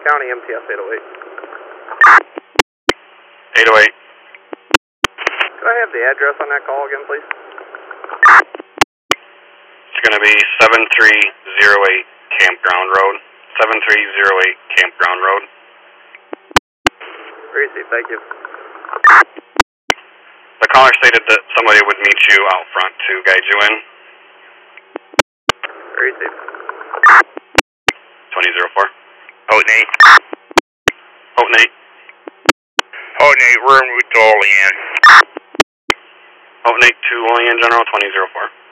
County MTS 808. 808. Could I have the address on that call again, please? It's going to be 7308 Campground Road. 7308 Campground Road. Received, thank you. The caller stated that somebody would meet you out front to guide you in. Received. 2004. Houghton 8. Houghton 8. Houghton 8, we're in with Olean. Houghton 8 to Olean General 2004.